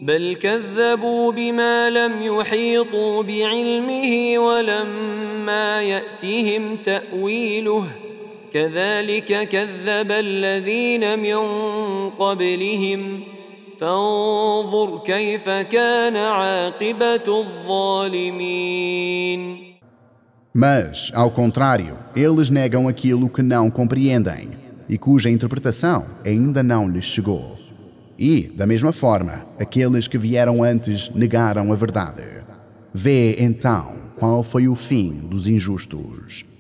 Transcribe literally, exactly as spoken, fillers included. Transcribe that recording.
بل كذبوا بما لم يحيطوا بعلمه ولما يأتهم تأويله كذلك كذب الذين من قبلهم فانظر كيف كان عاقبة الظالمين. Mas, ao contrário, eles negam aquilo que não compreendem e cuja interpretação ainda não lhes chegou. E, da mesma forma, aqueles que vieram antes negaram a verdade. Vê, então, qual foi o fim dos injustos.